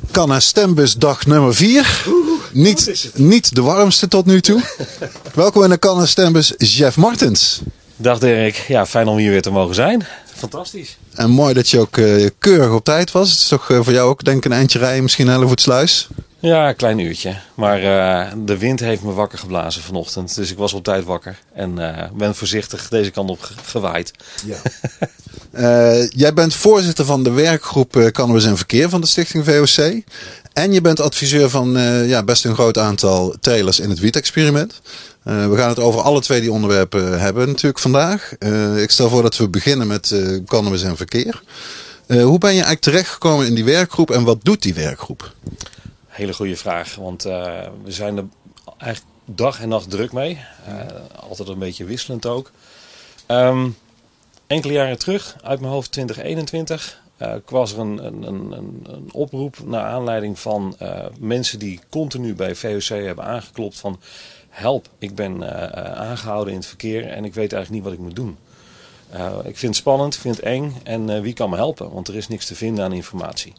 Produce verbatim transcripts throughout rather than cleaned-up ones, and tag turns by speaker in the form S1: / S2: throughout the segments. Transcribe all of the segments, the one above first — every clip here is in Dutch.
S1: Canna Stembus dag nummer vier. Niet, niet de warmste tot nu toe. Welkom in de Canna Stembus, Jeff Martens.
S2: Dag Dirk, ja, fijn om hier weer te mogen zijn. Fantastisch.
S1: En mooi dat je ook uh, keurig op tijd was. Het is toch uh, voor jou ook denk ik een eindje rijden, misschien Hellevoetsluis.
S2: Ja, een klein uurtje. Maar uh, de wind heeft me wakker geblazen vanochtend. Dus ik was op tijd wakker. En uh, ben voorzichtig deze kant op ge- gewaaid. Ja.
S1: uh, jij bent voorzitter van de werkgroep uh, Cannabis en Verkeer van de Stichting V O C. En je bent adviseur van uh, ja, best een groot aantal telers in het wiet-experiment. Uh, we gaan het over alle twee die onderwerpen hebben natuurlijk vandaag. Uh, ik stel voor dat we beginnen met uh, Cannabis en Verkeer. Uh, hoe ben je eigenlijk terechtgekomen in die werkgroep en wat doet die werkgroep?
S2: Hele goede vraag, want uh, we zijn er eigenlijk dag en nacht druk mee. Uh, altijd een beetje wisselend ook. Um, enkele jaren terug, uit mijn hoofd twintig eenentwintig, uh, was er een, een, een, een oproep naar aanleiding van uh, mensen die continu bij V O C hebben aangeklopt van help, ik ben uh, aangehouden in het verkeer en ik weet eigenlijk niet wat ik moet doen. Uh, ik vind het spannend, ik vind het eng en uh, wie kan me helpen, want er is niks te vinden aan informatie.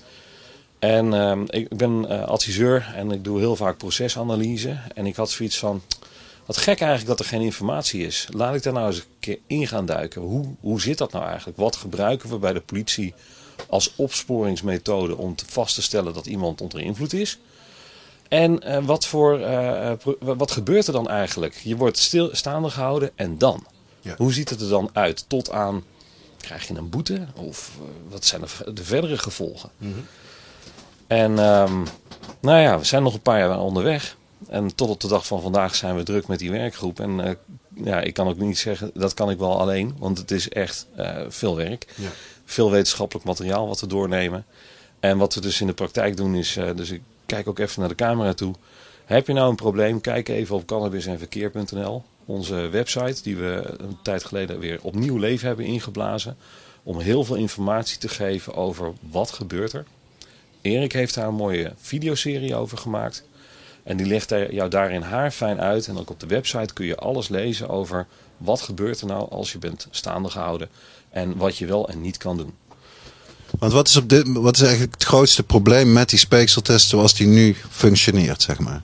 S2: En uh, ik ben uh, adviseur en ik doe heel vaak procesanalyse. En ik had zoiets van, wat gek eigenlijk dat er geen informatie is. Laat ik daar nou eens een keer in gaan duiken. Hoe, hoe zit dat nou eigenlijk? Wat gebruiken we bij de politie als opsporingsmethode om te vast te stellen dat iemand onder invloed is? En uh, wat, voor, uh, wat gebeurt er dan eigenlijk? Je wordt stil, staande gehouden en dan? Ja. Hoe ziet het er dan uit? Tot aan, krijg je een boete? Of uh, wat zijn de, de verdere gevolgen? Mm-hmm. En um, nou ja, we zijn nog een paar jaar onderweg. En tot op de dag van vandaag zijn we druk met die werkgroep. En uh, ja, ik kan ook niet zeggen, dat kan ik wel alleen. Want het is echt uh, veel werk. Ja. Veel wetenschappelijk materiaal wat we doornemen. En wat we dus in de praktijk doen is, uh, dus ik kijk ook even naar de camera toe. Heb je nou een probleem? Kijk even op cannabis en verkeer punt n l. Onze website die we een tijd geleden weer opnieuw leven hebben ingeblazen. Om heel veel informatie te geven over wat gebeurt er. Erik heeft daar een mooie videoserie over gemaakt. En die legt jou daarin haarfijn uit. En ook op de website kun je alles lezen over wat gebeurt er nou als je bent staande gehouden. En wat je wel en niet kan doen.
S1: Want wat is, op dit, wat is eigenlijk het grootste probleem met die speekseltest zoals die nu functioneert, zeg maar?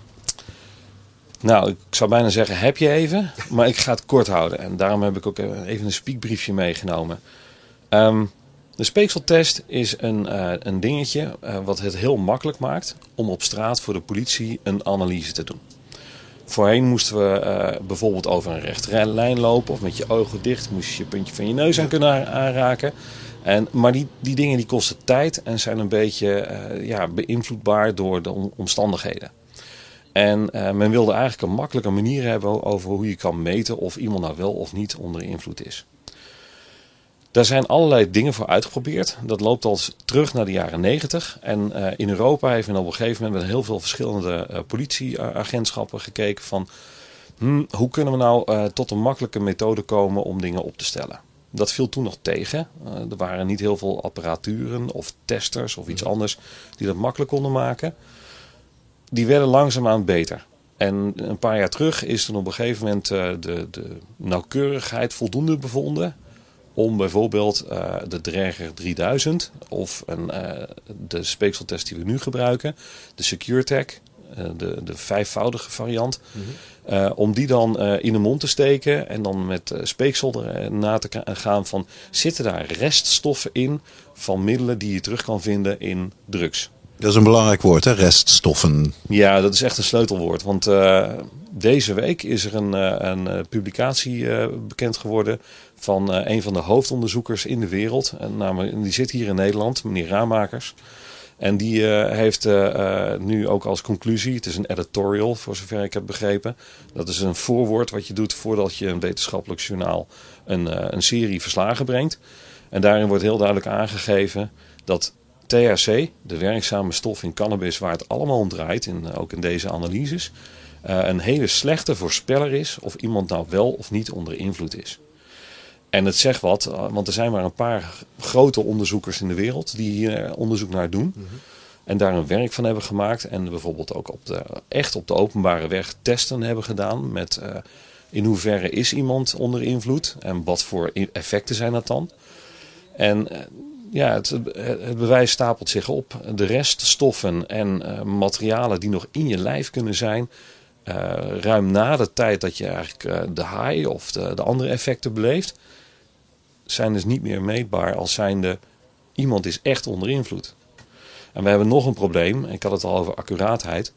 S2: Nou, ik zou bijna zeggen, heb je even. Maar ik ga het kort houden. En daarom heb ik ook even een speakbriefje meegenomen. Um, De speekseltest is een, uh, een dingetje uh, wat het heel makkelijk maakt om op straat voor de politie een analyse te doen. Voorheen moesten we uh, bijvoorbeeld over een rechte lijn lopen of met je ogen dicht moest je je puntje van je neus aan kunnen aanraken. En, maar die, die dingen die kosten tijd en zijn een beetje uh, ja, beïnvloedbaar door de omstandigheden. En uh, men wilde eigenlijk een makkelijke manier hebben over hoe je kan meten of iemand nou wel of niet onder invloed is. Daar zijn allerlei dingen voor uitgeprobeerd. Dat loopt al terug naar de jaren negentig. En uh, in Europa heeft men op een gegeven moment met heel veel verschillende uh, politieagentschappen gekeken van hmm, hoe kunnen we nou uh, tot een makkelijke methode komen om dingen op te stellen. Dat viel toen nog tegen. Uh, er waren niet heel veel apparaturen of testers of iets anders die dat makkelijk konden maken. Die werden langzaamaan beter. En een paar jaar terug is toen op een gegeven moment uh, de, de nauwkeurigheid voldoende bevonden om bijvoorbeeld uh, de Draeger drieduizend of een, uh, de speekseltest die we nu gebruiken, de SecureTech, uh, de, de vijfvoudige variant, mm-hmm. uh, om die dan uh, in de mond te steken en dan met uh, speeksel er na te gaan van zitten daar reststoffen in van middelen die je terug kan vinden in drugs.
S1: Dat is een belangrijk woord, hè? Reststoffen.
S2: Ja, dat is echt een sleutelwoord. Want uh, deze week is er een, uh, een uh, publicatie uh, bekend geworden van uh, een van de hoofdonderzoekers in de wereld. En namelijk, die zit hier in Nederland, meneer Raamakers. En die uh, heeft uh, uh, nu ook als conclusie, het is een editorial voor zover ik heb begrepen. Dat is een voorwoord wat je doet voordat je een wetenschappelijk journaal een, uh, een serie verslagen brengt. En daarin wordt heel duidelijk aangegeven dat T H C, de werkzame stof in cannabis waar het allemaal om draait, in, ook in deze analyses, uh, een hele slechte voorspeller is of iemand nou wel of niet onder invloed is. En het zegt wat, want er zijn maar een paar grote onderzoekers in de wereld die hier onderzoek naar doen. Mm-hmm. En daar een werk van hebben gemaakt. En bijvoorbeeld ook op de, echt op de openbare weg testen hebben gedaan. Met uh, in hoeverre is iemand onder invloed en wat voor effecten zijn dat dan. En uh, ja, het, het bewijs stapelt zich op. De reststoffen en uh, materialen die nog in je lijf kunnen zijn, uh, ruim na de tijd dat je eigenlijk uh, de high of de, de andere effecten beleeft, zijn dus niet meer meetbaar als zijnde iemand is echt onder invloed. En we hebben nog een probleem. Ik had het al over accuraatheid.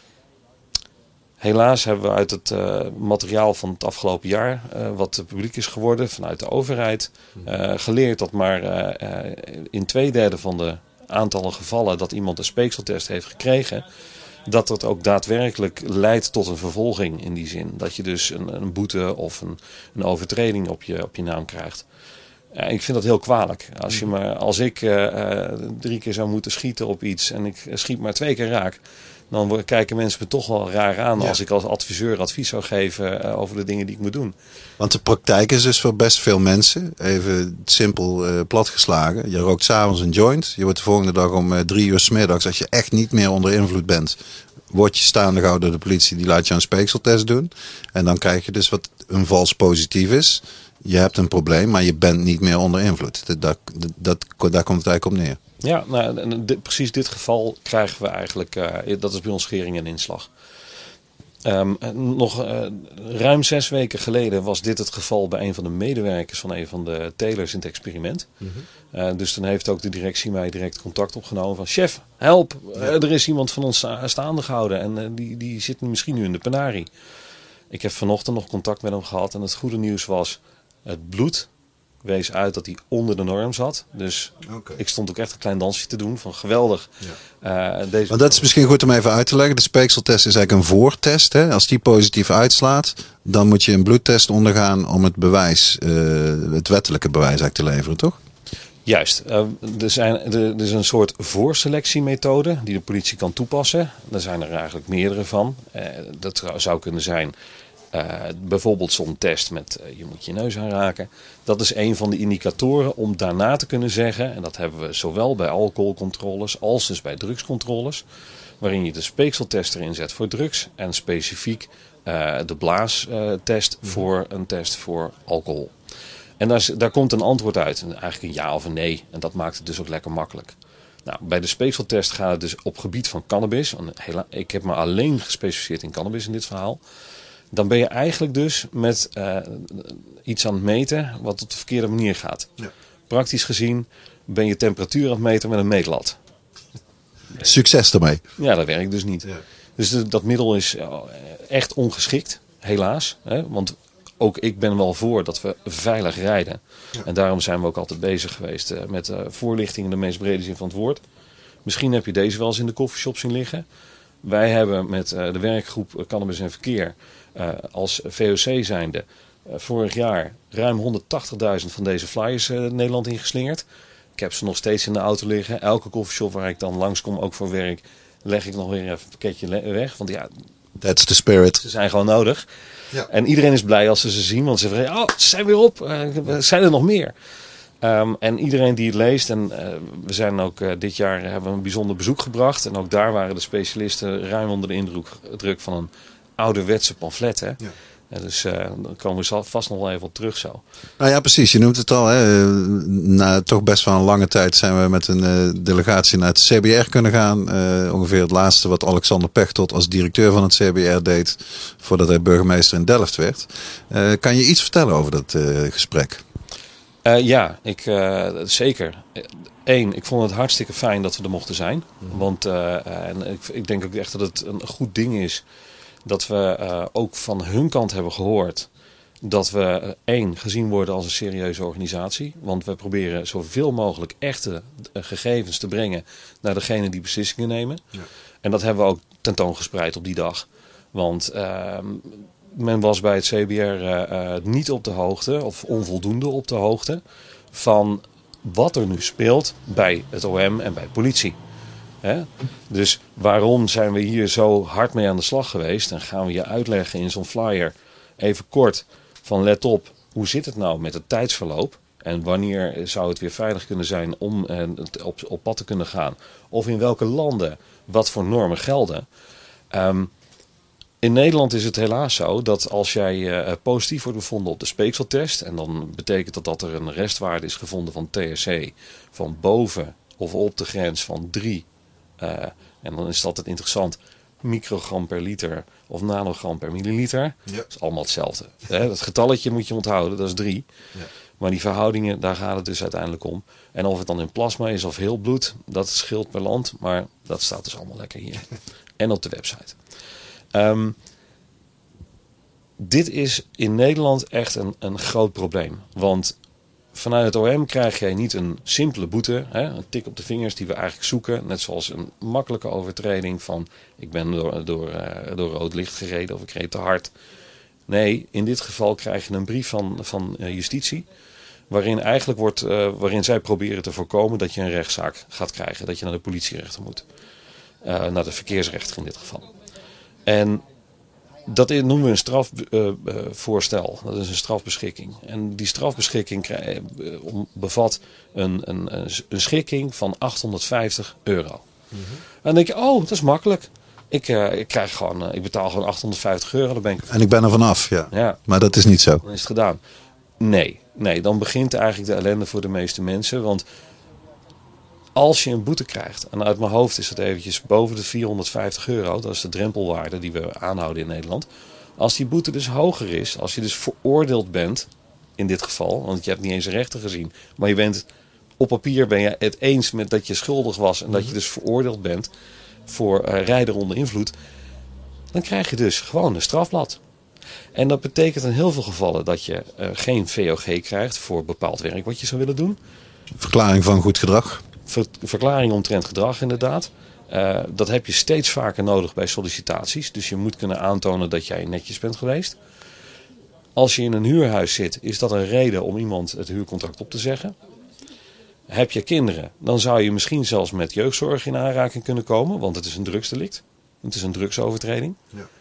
S2: Helaas hebben we uit het uh, materiaal van het afgelopen jaar, uh, wat publiek is geworden vanuit de overheid, uh, geleerd dat maar uh, uh, in twee derde van de aantallen gevallen dat iemand een speekseltest heeft gekregen, dat dat ook daadwerkelijk leidt tot een vervolging in die zin. Dat je dus een, een boete of een, een overtreding op je, op je naam krijgt. Uh, ik vind dat heel kwalijk. Als, je maar, als ik uh, uh, drie keer zou moeten schieten op iets en ik schiet maar twee keer raak, dan kijken mensen me toch wel raar aan ja. als ik als adviseur advies zou geven uh, over de dingen die ik moet doen.
S1: Want de praktijk is dus voor best veel mensen, even simpel uh, platgeslagen. Je rookt 's avonds een joint. Je wordt de volgende dag om uh, drie uur 's middags, als je echt niet meer onder invloed bent, word je staande gehouden door de politie. Die laat je een speekseltest doen. En dan krijg je dus wat een vals positief is. Je hebt een probleem, maar je bent niet meer onder invloed. Dat, dat, dat, daar komt het eigenlijk op neer.
S2: Ja, nou, dit, precies dit geval krijgen we eigenlijk, uh, dat is bij ons schering en inslag. Um, nog uh, ruim zes weken geleden was dit het geval bij een van de medewerkers van een van de telers in het experiment. Mm-hmm. Uh, dus dan heeft ook de directie mij direct contact opgenomen van chef, help, uh, er is iemand van ons staande gehouden en uh, die, die zit misschien nu in de penarie. Ik heb vanochtend nog contact met hem gehad en het goede nieuws was, het bloed wees uit dat hij onder de norm zat. Dus okay. Ik stond ook echt een klein dansje te doen van geweldig. Ja. Uh, deze...
S1: Maar dat is misschien goed om even uit te leggen. De speekseltest is eigenlijk een voortest. Hè? Als die positief uitslaat, dan moet je een bloedtest ondergaan om het bewijs, uh, het wettelijke bewijs eigenlijk te leveren, toch?
S2: Juist. Uh, er, zijn, er, er is een soort voorselectiemethode die de politie kan toepassen. Daar zijn er eigenlijk meerdere van. Uh, dat zou kunnen zijn Uh, bijvoorbeeld zo'n test met uh, je moet je neus aanraken. Dat is een van de indicatoren om daarna te kunnen zeggen, en dat hebben we zowel bij alcoholcontroles als dus bij drugscontroles, waarin je de speekseltest erin zet voor drugs en specifiek uh, de blaastest uh, voor een test voor alcohol. En daar, is, daar komt een antwoord uit, eigenlijk een ja of een nee. En dat maakt het dus ook lekker makkelijk. Nou, bij de speekseltest gaat het dus op gebied van cannabis. Ik heb me alleen gespecialiseerd in cannabis in dit verhaal. Dan ben je eigenlijk dus met uh, iets aan het meten wat op de verkeerde manier gaat. Ja. Praktisch gezien ben je temperatuur aan het meten met een meetlat.
S1: Succes ermee.
S2: Ja, dat werkt dus niet. Ja. Dus de, dat middel is echt ongeschikt, helaas. Hè? Want ook ik ben wel voor dat we veilig rijden. Ja. En daarom zijn we ook altijd bezig geweest uh, met uh, voorlichting in de meest brede zin van het woord. Misschien heb je deze wel eens in de coffeeshop zien liggen. Wij hebben met uh, de werkgroep Cannabis en Verkeer uh, als V O C zijnde uh, vorig jaar ruim honderdtachtigduizend van deze flyers uh, Nederland ingeslingerd. Ik heb ze nog steeds in de auto liggen. Elke coffeeshop waar ik dan langskom, ook voor werk, leg ik nog weer even een pakketje weg. Want ja,
S1: that's the spirit.
S2: Ze zijn gewoon nodig.
S1: Ja.
S2: En iedereen is blij als ze ze zien, want ze zeggen, oh, ze zijn weer op. Uh, zijn er nog meer? Um, en iedereen die het leest, en uh, we zijn ook uh, dit jaar hebben we een bijzonder bezoek gebracht. En ook daar waren de specialisten ruim onder de indruk van een ouderwetse pamflet. Hè? Ja. Uh, dus uh, daar komen we vast nog wel even op terug zo.
S1: Nou ja, precies. Je noemt het al. Hè. Na toch best wel een lange tijd zijn we met een uh, delegatie naar het C B R kunnen gaan. Uh, ongeveer het laatste wat Alexander Pechtold als directeur van het C B R deed voordat hij burgemeester in Delft werd. Uh, kan je iets vertellen over dat uh, gesprek?
S2: Uh, ja, ik, uh, zeker. Eén, ik vond het hartstikke fijn dat we er mochten zijn. Mm-hmm. Want uh, en ik, ik denk ook echt dat het een goed ding is dat we uh, ook van hun kant hebben gehoord dat we uh, één, gezien worden als een serieuze organisatie. Want we proberen zoveel mogelijk echte uh, gegevens te brengen naar degene die beslissingen nemen. Ja. En dat hebben we ook tentoongespreid op die dag. Want uh, men was bij het C B R uh, uh, niet op de hoogte, of onvoldoende op de hoogte, van wat er nu speelt bij het O M en bij politie. Hè? Dus waarom zijn we hier zo hard mee aan de slag geweest? En gaan we je uitleggen in zo'n flyer, even kort, van let op, hoe zit het nou met het tijdsverloop? En wanneer zou het weer veilig kunnen zijn om uh, op, op pad te kunnen gaan? Of in welke landen, wat voor normen gelden? Um, In Nederland is het helaas zo dat als jij uh, positief wordt bevonden op de speekseltest, en dan betekent dat dat er een restwaarde is gevonden van T H C van boven of op de grens van drie, uh, en dan is het altijd interessant, microgram per liter of nanogram per milliliter. Ja. Dat is allemaal hetzelfde. Hè? Dat getalletje moet je onthouden, dat is drie. Ja. Maar die verhoudingen, daar gaat het dus uiteindelijk om. En of het dan in plasma is of heel bloed, dat scheelt per land. Maar dat staat dus allemaal lekker hier. En op de website. Um, dit is in Nederland echt een, een groot probleem. Want vanuit het O M krijg jij niet een simpele boete. Hè, een tik op de vingers die we eigenlijk zoeken. Net zoals een makkelijke overtreding van ik ben door, door, uh, door rood licht gereden of ik reed te hard. Nee, in dit geval krijg je een brief van, van uh, justitie. Waarin eigenlijk wordt, uh, waarin zij proberen te voorkomen dat je een rechtszaak gaat krijgen. Dat je naar de politierechter moet. Uh, naar de verkeersrechter in dit geval. En dat noemen we een strafvoorstel. Uh, uh, dat is een strafbeschikking. En die strafbeschikking krijg, uh, bevat een, een, een schikking van achthonderdvijftig euro. Mm-hmm. En dan denk je, oh, dat is makkelijk. Ik, uh, ik, krijg gewoon, uh, ik betaal gewoon achthonderdvijftig euro. Dan ben ik...
S1: En ik ben er vanaf, ja.
S2: ja.
S1: Maar dat is niet zo.
S2: Dan is het gedaan. Nee, nee, dan begint eigenlijk de ellende voor de meeste mensen. Want als je een boete krijgt, en uit mijn hoofd is het eventjes boven de vierhonderdvijftig euro, dat is de drempelwaarde die we aanhouden in Nederland. Als die boete dus hoger is, als je dus veroordeeld bent, in dit geval, want je hebt niet eens een rechter gezien, maar je bent op papier ben je het eens met dat je schuldig was en dat je dus veroordeeld bent voor uh, rijden onder invloed, dan krijg je dus gewoon een strafblad. En dat betekent in heel veel gevallen dat je uh, geen V O G krijgt voor bepaald werk wat je zou willen doen.
S1: Verklaring van goed gedrag.
S2: Ver, verklaring omtrent gedrag inderdaad. Uh, dat heb je steeds vaker nodig bij sollicitaties. Dus je moet kunnen aantonen dat jij netjes bent geweest. Als je in een huurhuis zit, is dat een reden om iemand het huurcontract op te zeggen. Heb je kinderen, dan zou je misschien zelfs met jeugdzorg in aanraking kunnen komen. Want het is een drugsdelict. Het is een drugsovertreding.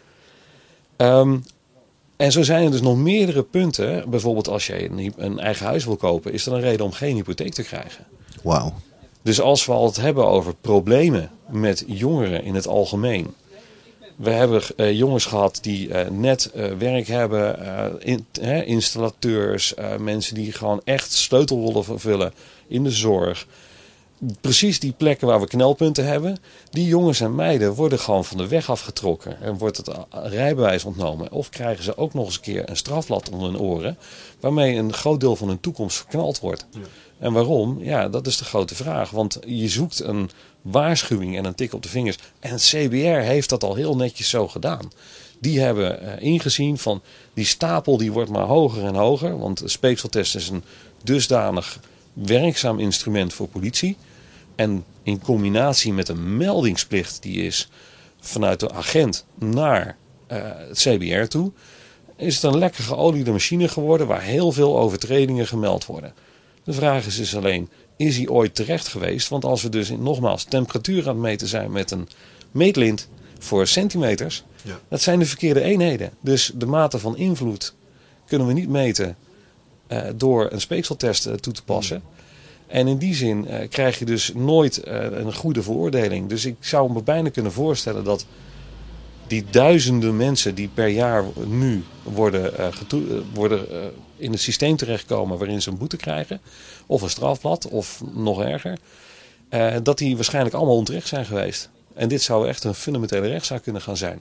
S2: Ja. Um, en zo zijn er dus nog meerdere punten. Bijvoorbeeld als je een, een eigen huis wil kopen, is dat een reden om geen hypotheek te krijgen.
S1: Wauw.
S2: Dus als we al het hebben over problemen met jongeren in het algemeen. We hebben uh, jongens gehad die uh, net uh, werk hebben, uh, in, hè, installateurs, uh, mensen die gewoon echt sleutelrollen vervullen in de zorg. Precies die plekken waar we knelpunten hebben. Die jongens en meiden worden gewoon van de weg afgetrokken. En wordt het rijbewijs ontnomen. Of krijgen ze ook nog eens een keer een strafblad onder hun oren. Waarmee een groot deel van hun toekomst verknald wordt. Ja. En waarom? Ja, dat is de grote vraag. Want je zoekt een waarschuwing en een tik op de vingers. En het C B R heeft dat al heel netjes zo gedaan. Die hebben uh, ingezien van die stapel die wordt maar hoger en hoger. Want de speekseltest is een dusdanig werkzaam instrument voor politie. En in combinatie met een meldingsplicht die is vanuit de agent naar uh, het C B R toe, is het een lekker geoliede machine geworden waar heel veel overtredingen gemeld worden. De vraag is dus alleen, is hij ooit terecht geweest? Want als we dus nogmaals temperatuur aan het meten zijn met een meetlint voor centimeters, ja. Dat zijn de verkeerde eenheden. Dus de mate van invloed kunnen we niet meten uh, door een speekseltest uh, toe te passen. Mm. En in die zin uh, krijg je dus nooit uh, een goede veroordeling. Dus ik zou me bijna kunnen voorstellen dat die duizenden mensen die per jaar nu worden, uh, getoe- uh, worden uh, in het systeem terechtkomen waarin ze een boete krijgen, of een strafblad, of nog erger, uh, dat die waarschijnlijk allemaal onterecht zijn geweest. En dit zou echt een fundamentele rechtszaak kunnen gaan zijn.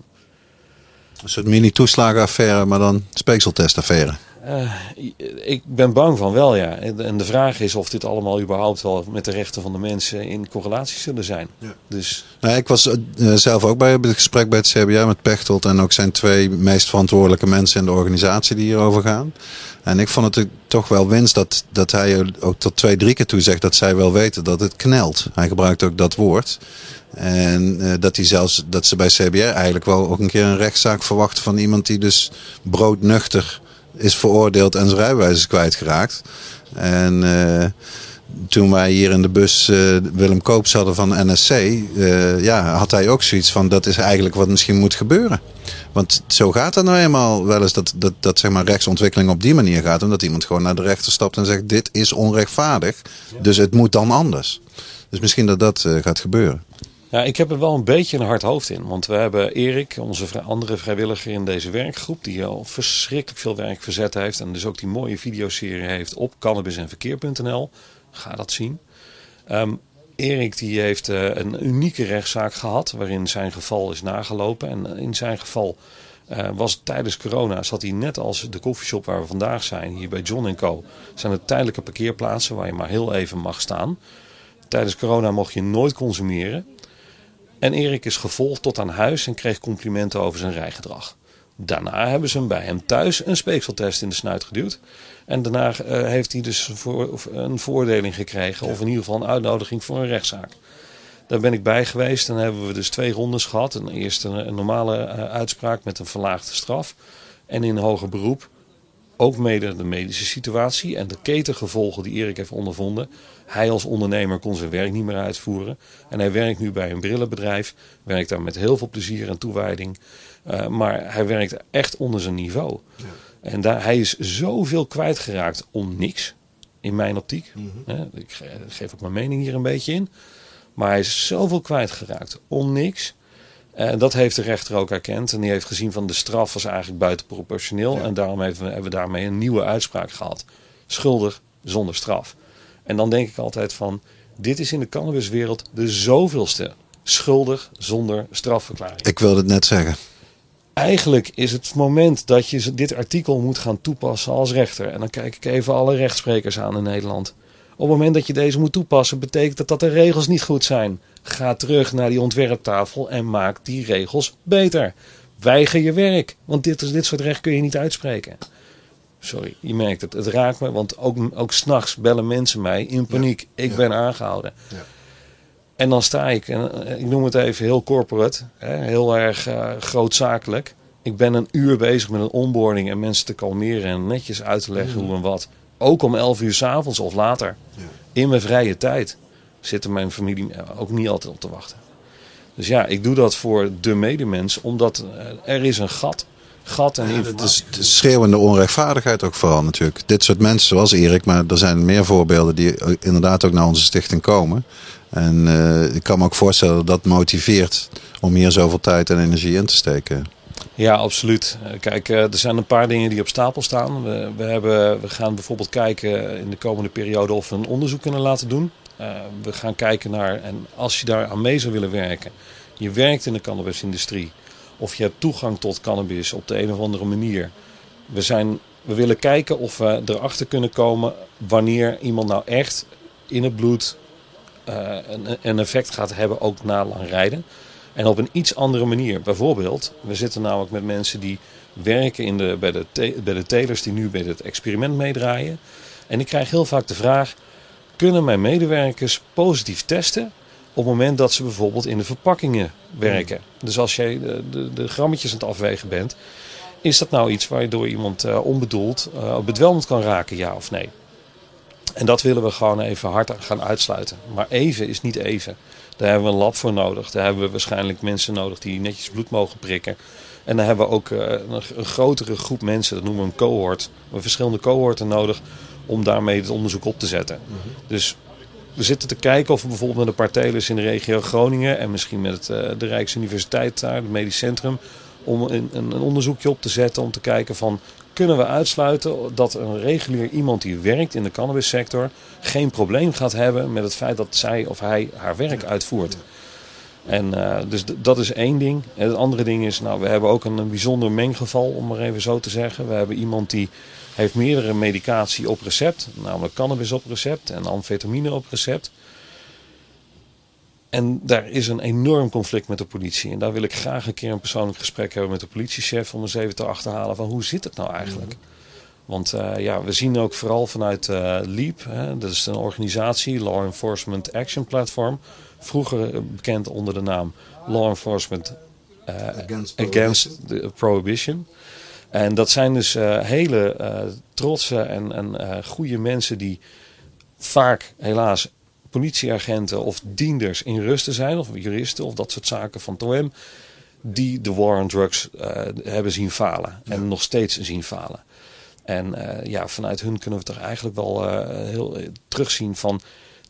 S1: Een soort mini-toeslagenaffaire, maar dan speekseltestaffaire.
S2: Uh, ik ben bang van wel, ja. En de vraag is of dit allemaal überhaupt wel met de rechten van de mensen in correlatie zullen zijn. Ja. Dus...
S1: Nou, ik was uh, zelf ook bij het gesprek bij het C B R met Pechtold en ook zijn twee meest verantwoordelijke mensen in de organisatie die hierover gaan. En ik vond het toch wel winst dat, dat hij ook tot twee, drie keer toe zegt dat zij wel weten dat het knelt. Hij gebruikt ook dat woord. En uh, dat, hij zelfs, dat ze bij C B R eigenlijk wel ook een keer een rechtszaak verwachten van iemand die dus broodnuchter is veroordeeld en zijn rijbewijs is kwijtgeraakt. En uh, toen wij hier in de bus uh, Willem Koops hadden van N S C, uh, ja, had hij ook zoiets van dat is eigenlijk wat misschien moet gebeuren. Want zo gaat het nou eenmaal wel eens dat, dat, dat zeg maar rechtsontwikkeling op die manier gaat. Omdat iemand gewoon naar de rechter stapt en zegt dit is onrechtvaardig. Ja. Dus het moet dan anders. Dus misschien dat dat uh, gaat gebeuren.
S2: Ja, ik heb er wel een beetje een hard hoofd in. Want we hebben Erik, onze vri- andere vrijwilliger in deze werkgroep, die al verschrikkelijk veel werk verzet heeft. En dus ook die mooie videoserie heeft op cannabis en verkeer punt n l. Ga dat zien. Um, Erik die heeft uh, een unieke rechtszaak gehad waarin zijn geval is nagelopen. En in zijn geval uh, was tijdens corona, zat hij net als de koffieshop waar we vandaag zijn, hier bij John en Co. Zijn er tijdelijke parkeerplaatsen waar je maar heel even mag staan. Tijdens corona mocht je nooit consumeren. En Erik is gevolgd tot aan huis en kreeg complimenten over zijn rijgedrag. Daarna hebben ze hem bij hem thuis een speekseltest in de snuit geduwd. En daarna uh, heeft hij dus voor, een veroordeling gekregen. Of in ieder geval een uitnodiging voor een rechtszaak. Daar ben ik bij geweest. En hebben we dus twee rondes gehad. Een eerste een normale uh, uitspraak met een verlaagde straf. En in hoger beroep ook mede de medische situatie en de ketengevolgen die Erik heeft ondervonden. Hij als ondernemer kon zijn werk niet meer uitvoeren. En hij werkt nu bij een brillenbedrijf. Werkt daar met heel veel plezier en toewijding. Uh, maar hij werkt echt onder zijn niveau. Ja. En daar, hij is zoveel kwijtgeraakt om niks. In mijn optiek. Mm-hmm. uh, ik geef ook mijn mening hier een beetje in. Maar hij is zoveel kwijtgeraakt om niks. En dat heeft de rechter ook erkend. En die heeft gezien van de straf was eigenlijk buitenproportioneel. Ja. En daarom hebben we, hebben we daarmee een nieuwe uitspraak gehad. Schuldig zonder straf. En dan denk ik altijd van, dit is in de cannabiswereld de zoveelste schuldig zonder strafverklaring.
S1: Ik wilde het net zeggen.
S2: Eigenlijk is het moment dat je dit artikel moet gaan toepassen als rechter. En dan kijk ik even alle rechtsprekers aan in Nederland. Op het moment dat je deze moet toepassen, betekent dat dat de regels niet goed zijn. Ga terug naar die ontwerptafel en maak die regels beter. Weiger je werk, want dit, dit soort recht kun je niet uitspreken. Sorry, je merkt het. Het raakt me, want ook, ook 's nachts bellen mensen mij in paniek. Ja. Ik ja. ben aangehouden. Ja. En dan sta ik, en ik noem het even heel corporate, hè, heel erg uh, grootzakelijk. Ik ben een uur bezig met een onboarding en mensen te kalmeren en netjes uit te leggen mm. hoe en wat. Ook om elf uur 's avonds of later. Ja. In mijn vrije tijd zit mijn familie ook niet altijd op te wachten. Dus ja, ik doe dat voor de medemens, omdat er is een gat. gat en
S1: ja, het is de schreeuwende onrechtvaardigheid ook vooral natuurlijk. Dit soort mensen zoals Erik, maar er zijn meer voorbeelden die inderdaad ook naar onze stichting komen. En uh, ik kan me ook voorstellen dat dat motiveert om hier zoveel tijd en energie in te steken.
S2: Ja, absoluut. Kijk, er zijn een paar dingen die op stapel staan. We, we, hebben, we gaan bijvoorbeeld kijken in de komende periode of we een onderzoek kunnen laten doen. Uh, we gaan kijken naar, en als je daar aan mee zou willen werken, je werkt in de cannabisindustrie of je hebt toegang tot cannabis op de een of andere manier. We, zijn, we willen kijken of we erachter kunnen komen wanneer iemand nou echt in het bloed uh, een, een effect gaat hebben, ook na lang rijden. En op een iets andere manier. Bijvoorbeeld, we zitten namelijk met mensen die werken in de, bij, de te, bij de telers die nu bij het experiment meedraaien. En ik krijg heel vaak de vraag, kunnen mijn medewerkers positief testen op het moment dat ze bijvoorbeeld in de verpakkingen werken? Mm. Dus als jij de, de, de grammetjes aan het afwegen bent, is dat nou iets waardoor iemand uh, onbedoeld uh, bedwelmd kan raken, ja of nee? En dat willen we gewoon even hard gaan uitsluiten. Maar even is niet even. Daar hebben we een lab voor nodig. Daar hebben we waarschijnlijk mensen nodig die netjes bloed mogen prikken. En dan hebben we ook uh, een, een grotere groep mensen, dat noemen we een cohort. We hebben verschillende cohorten nodig om daarmee het onderzoek op te zetten. Mm-hmm. Dus we zitten te kijken of we bijvoorbeeld met een paar telers in de regio Groningen en misschien met het, uh, de Rijksuniversiteit daar, het medisch centrum, om een, een, een onderzoekje op te zetten om te kijken van, kunnen we uitsluiten dat een regulier iemand die werkt in de cannabissector geen probleem gaat hebben met het feit dat zij of hij haar werk uitvoert. En uh, dus d- dat is één ding. En het andere ding is, nou, we hebben ook een, een bijzonder menggeval, om maar even zo te zeggen. We hebben iemand die heeft meerdere medicatie op recept, namelijk cannabis op recept en amfetamine op recept. En daar is een enorm conflict met de politie. En daar wil ik graag een keer een persoonlijk gesprek hebben met de politiechef om eens even te achterhalen van hoe zit het nou eigenlijk? Want uh, ja, we zien ook vooral vanuit uh, LEAP, hè, dat is een organisatie, Law Enforcement Action Platform, vroeger bekend onder de naam Law Enforcement uh, Against, Against the Prohibition. En dat zijn dus uh, hele uh, trotse en, en uh, goede mensen die vaak helaas politieagenten of dienders in rusten zijn, of juristen of dat soort zaken van het O M, die de war on drugs uh, hebben zien falen en ja. nog steeds zien falen. En uh, ja, vanuit hun kunnen we toch eigenlijk wel uh, heel uh, terugzien van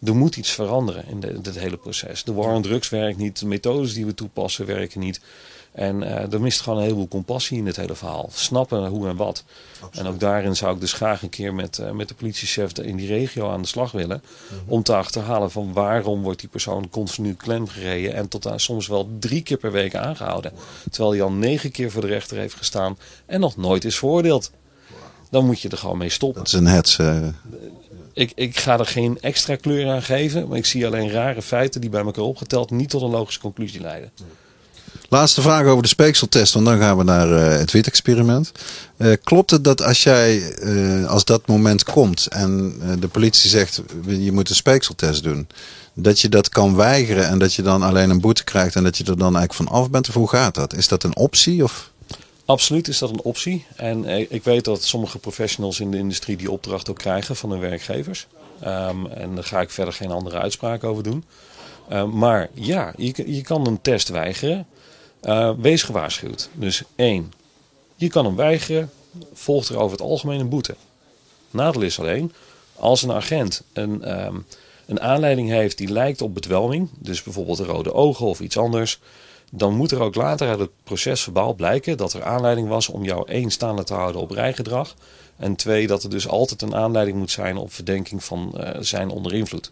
S2: er moet iets veranderen in de, dit hele proces. De war on drugs werkt niet, de methodes die we toepassen werken niet. En uh, er mist gewoon een heleboel compassie in dit hele verhaal. Snappen hoe en wat. Absoluut. En ook daarin zou ik dus graag een keer met, uh, met de politiechef in die regio aan de slag willen. Mm-hmm. Om te achterhalen van waarom wordt die persoon continu klem gereden. En tot aan soms wel drie keer per week aangehouden. Wow. Terwijl hij al negen keer voor de rechter heeft gestaan. En nog nooit is veroordeeld. Wow. Dan moet je er gewoon mee stoppen.
S1: Dat is een hets. Uh...
S2: Ik, ik ga er geen extra kleur aan geven. Maar ik zie alleen rare feiten die bij elkaar opgeteld niet tot een logische conclusie leiden. Ja.
S1: Laatste vraag over de speekseltest, want dan gaan we naar uh, het wietexperiment. Uh, klopt het dat als jij, uh, als dat moment komt en uh, de politie zegt je moet een speekseltest doen, dat je dat kan weigeren en dat je dan alleen een boete krijgt en dat je er dan eigenlijk van af bent? Of hoe gaat dat? Is dat een optie? Of?
S2: Absoluut is dat een optie. En uh, ik weet dat sommige professionals in de industrie die opdracht ook krijgen van hun werkgevers. Um, en daar ga ik verder geen andere uitspraak over doen. Uh, maar ja, je, je kan een test weigeren. Uh, wees gewaarschuwd. Dus één, je kan hem weigeren, volgt er over het algemeen een boete. Nadeel is alleen, als een agent een, um, een aanleiding heeft die lijkt op bedwelming, dus bijvoorbeeld rode ogen of iets anders, dan moet er ook later uit het proces verbaal blijken dat er aanleiding was om jou één staande te houden op rijgedrag. En twee, dat er dus altijd een aanleiding moet zijn op verdenking van uh, zijn onder invloed.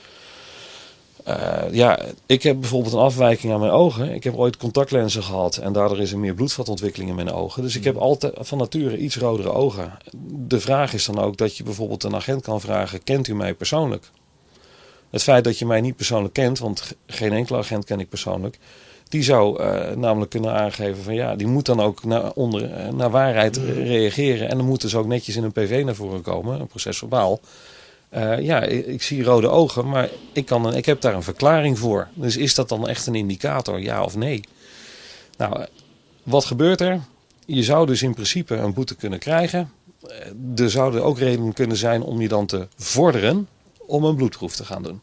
S2: Uh, ja, ik heb bijvoorbeeld een afwijking aan mijn ogen. Ik heb ooit contactlenzen gehad en daardoor is er meer bloedvatontwikkeling in mijn ogen. Dus ik heb altijd van nature iets rodere ogen. De vraag is dan ook dat je bijvoorbeeld een agent kan vragen, kent u mij persoonlijk? Het feit dat je mij niet persoonlijk kent, want geen enkele agent ken ik persoonlijk, die zou uh, namelijk kunnen aangeven van ja, die moet dan ook naar, onder, uh, naar waarheid reageren. En dan moet dus ook netjes in een P V naar voren komen, een procesverbaal. Uh, ja, ik, ik zie rode ogen, maar ik, kan een, ik heb daar een verklaring voor. Dus is dat dan echt een indicator, ja of nee? Nou, wat gebeurt er? Je zou dus in principe een boete kunnen krijgen. Er zouden ook redenen kunnen zijn om je dan te vorderen om een bloedproef te gaan doen.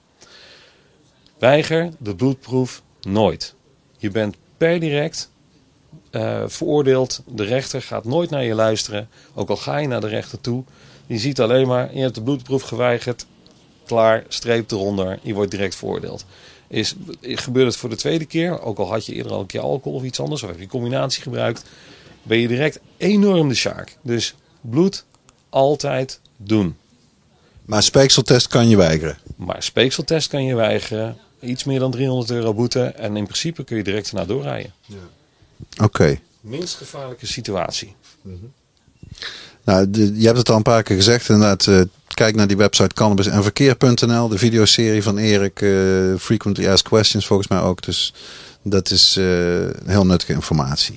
S2: Weiger de bloedproef nooit. Je bent per direct uh, veroordeeld. De rechter gaat nooit naar je luisteren. Ook al ga je naar de rechter toe. Je ziet alleen maar, je hebt de bloedproef geweigerd. Klaar, streep eronder. Je wordt direct veroordeeld. Is, gebeurt het voor de tweede keer, ook al had je eerder al een keer alcohol of iets anders, of heb je een combinatie gebruikt, ben je direct enorm de sjaak. Dus bloed altijd doen.
S1: Maar speekseltest kan je weigeren?
S2: Maar speekseltest kan je weigeren. Iets meer dan driehonderd euro boete. En in principe kun je direct ernaar doorrijden.
S1: Ja. Oké. Okay.
S2: Minst gevaarlijke situatie.
S1: Mm-hmm. Nou, de, je hebt het al een paar keer gezegd. Inderdaad, uh, kijk naar die website cannabis en verkeer punt n l. De videoserie van Erik. Uh, Frequently Asked Questions volgens mij ook. Dus dat is uh, heel nuttige informatie.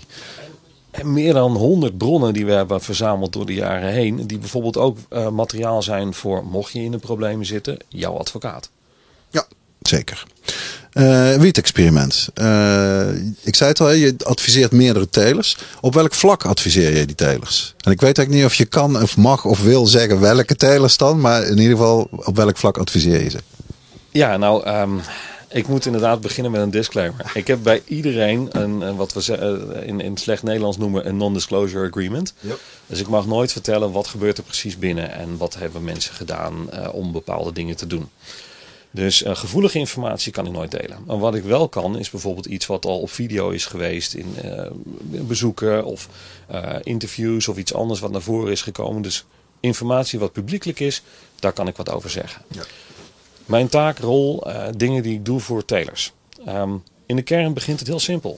S2: En meer dan honderd bronnen die we hebben verzameld door de jaren heen. Die bijvoorbeeld ook uh, materiaal zijn voor, mocht je in de problemen zitten, jouw advocaat.
S1: Ja, zeker. Uh, wietexperiment. Uh, ik zei het al, je adviseert meerdere telers. Op welk vlak adviseer je die telers? En ik weet eigenlijk niet of je kan of mag of wil zeggen welke telers dan. Maar in ieder geval, op welk vlak adviseer je ze?
S2: Ja, nou, um, ik moet inderdaad beginnen met een disclaimer. Ik heb bij iedereen een, een wat we in, in slecht Nederlands noemen een non-disclosure agreement. Yep. Dus ik mag nooit vertellen wat gebeurt er precies binnen en wat hebben mensen gedaan uh, om bepaalde dingen te doen. Dus uh, gevoelige informatie kan ik nooit delen. Maar wat ik wel kan is bijvoorbeeld iets wat al op video is geweest in uh, bezoeken of uh, interviews of iets anders wat naar voren is gekomen. Dus informatie wat publiekelijk is, daar kan ik wat over zeggen. Ja. Mijn taak, rol, uh, dingen die ik doe voor telers. Um, in de kern begint het heel simpel.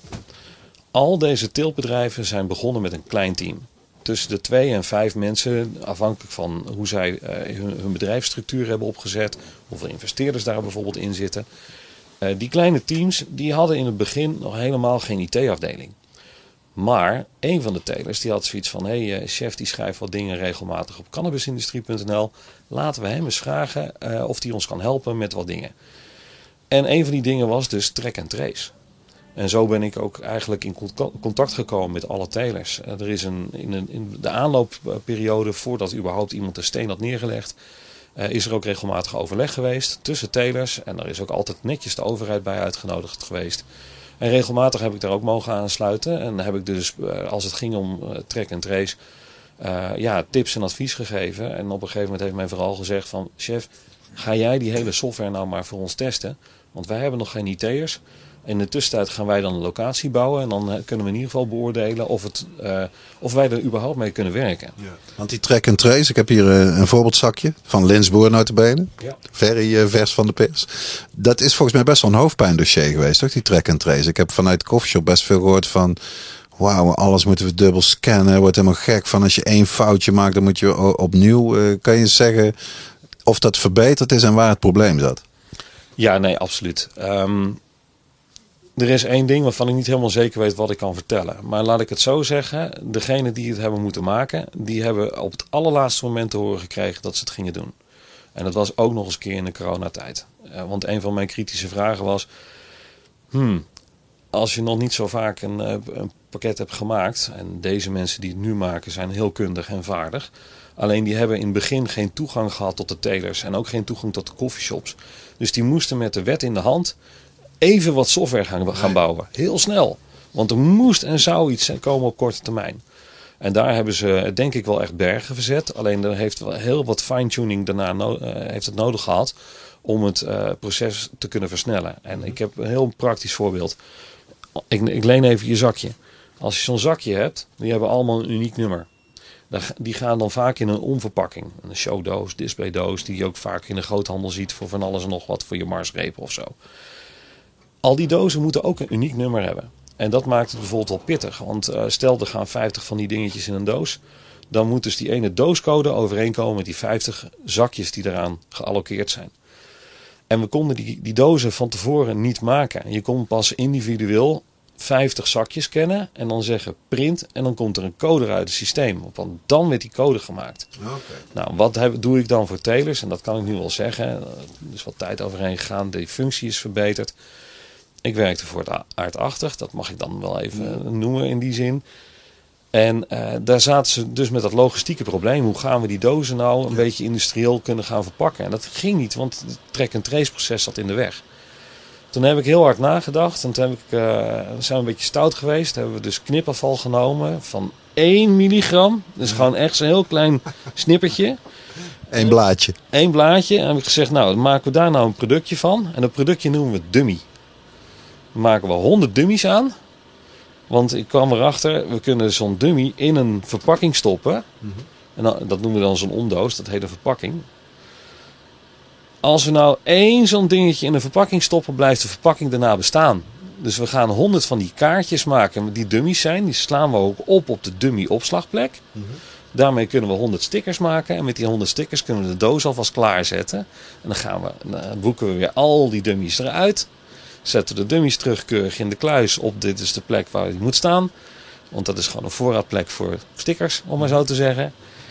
S2: Al deze teeltbedrijven zijn begonnen met een klein team. Tussen de twee en vijf mensen, afhankelijk van hoe zij uh, hun, hun bedrijfsstructuur hebben opgezet. Hoeveel investeerders daar bijvoorbeeld in zitten. Uh, die kleine teams die hadden in het begin nog helemaal geen I T-afdeling. Maar een van de telers die had zoiets van, hé hey, uh, chef die schrijft wat dingen regelmatig op cannabisindustrie punt n l. Laten we hem eens vragen uh, of hij ons kan helpen met wat dingen. En een van die dingen was dus track and trace. En zo ben ik ook eigenlijk in contact gekomen met alle telers. Uh, er is een, in, een, in de aanloopperiode voordat überhaupt iemand de steen had neergelegd, uh, is er ook regelmatig overleg geweest tussen telers. En er is ook altijd netjes de overheid bij uitgenodigd geweest. En regelmatig heb ik daar ook mogen aansluiten. En heb ik dus, als het ging om uh, track and trace, uh, ja, tips en advies gegeven. En op een gegeven moment heeft men vooral gezegd van, chef, Ga jij die hele software nou maar voor ons testen? Want wij hebben nog geen I T'ers. In de tussentijd gaan wij dan een locatie bouwen. En dan kunnen we in ieder geval beoordelen of, het, uh, of wij er überhaupt mee kunnen werken. Ja.
S1: Want die track and trace, ik heb hier uh, een voorbeeldzakje van Linsboer notabene. Ja. Very uh, vers van de pers. Dat is volgens mij best wel een hoofdpijndossier geweest, toch? Die track and trace. Ik heb vanuit de coffeeshop best veel gehoord van... Wauw, alles moeten we dubbel scannen. Wordt helemaal gek van als je één foutje maakt, dan moet je opnieuw. Uh, kan je zeggen of dat verbeterd is en waar het probleem zat?
S2: Ja, nee, absoluut. Um, er is één ding waarvan ik niet helemaal zeker weet wat ik kan vertellen. Maar laat ik het zo zeggen. Degenen die het hebben moeten maken, die hebben op het allerlaatste moment te horen gekregen dat ze het gingen doen. En dat was ook nog eens een keer in de coronatijd. Uh, want een van mijn kritische vragen was... Hmm, als je nog niet zo vaak een, een pakket hebt gemaakt... en deze mensen die het nu maken zijn heel kundig en vaardig... alleen die hebben in het begin geen toegang gehad tot de telers... en ook geen toegang tot de coffeeshops. Dus die moesten met de wet in de hand... even wat software gaan, gaan bouwen. Heel snel. Want er moest en zou iets komen op korte termijn. En daar hebben ze denk ik wel echt bergen verzet. Alleen er heeft wel heel wat fine-tuning daarna no- uh, heeft het nodig gehad... om het uh, proces te kunnen versnellen. En ik heb een heel praktisch voorbeeld... Ik, ik leen even je zakje. Als je zo'n zakje hebt, die hebben allemaal een uniek nummer. Die gaan dan vaak in een omverpakking. Een showdoos, displaydoos, die je ook vaak in de groothandel ziet voor van alles en nog wat, voor je marsrepen of zo. Al die dozen moeten ook een uniek nummer hebben. En dat maakt het bijvoorbeeld wel pittig. Want uh, stel er gaan vijftig van die dingetjes in een doos. Dan moet dus die ene dooscode overeenkomen met die vijftig zakjes die eraan geallockeerd zijn. En we konden die, die dozen van tevoren niet maken. Je kon pas individueel vijftig zakjes kennen en dan zeggen print en dan komt er een code uit het systeem. Want dan werd die code gemaakt. Okay. Nou, wat heb, doe ik dan voor telers? En dat kan ik nu wel zeggen. Er is wat tijd overheen gegaan. De functie is verbeterd. Ik werkte voor het aardachtig. Dat mag ik dan wel even ja. noemen in die zin. En uh, daar zaten ze dus met dat logistieke probleem. Hoe gaan we die dozen nou een ja. beetje industrieel kunnen gaan verpakken? En dat ging niet, want het track-and-trace proces zat in de weg. Toen heb ik heel hard nagedacht. En toen heb ik, uh, zijn we een beetje stout geweest. Toen hebben we dus knipafval genomen van één milligram. Dus ja. gewoon echt zo'n heel klein snippertje.
S1: Eén blaadje.
S2: Eén blaadje. En heb ik gezegd, nou, dan maken we daar nou een productje van. En dat productje noemen we dummy. Dan maken we honderd dummies aan. Want ik kwam erachter, we kunnen zo'n dummy in een verpakking stoppen. Mm-hmm. En dan, dat noemen we dan zo'n omdoos, dat heet een verpakking. Als we nou één zo'n dingetje in een verpakking stoppen, blijft de verpakking daarna bestaan. Dus we gaan honderd van die kaartjes maken die dummies zijn. Die slaan we ook op op de dummy opslagplek. Mm-hmm. Daarmee kunnen we honderd stickers maken. En met die honderd stickers kunnen we de doos alvast klaarzetten. En dan gaan we, dan boeken we weer al die dummies eruit. Zetten de dummies terugkeurig in de kluis op. Dit is de plek waar die moet staan. Want dat is gewoon een voorraadplek voor stickers, om maar zo te zeggen.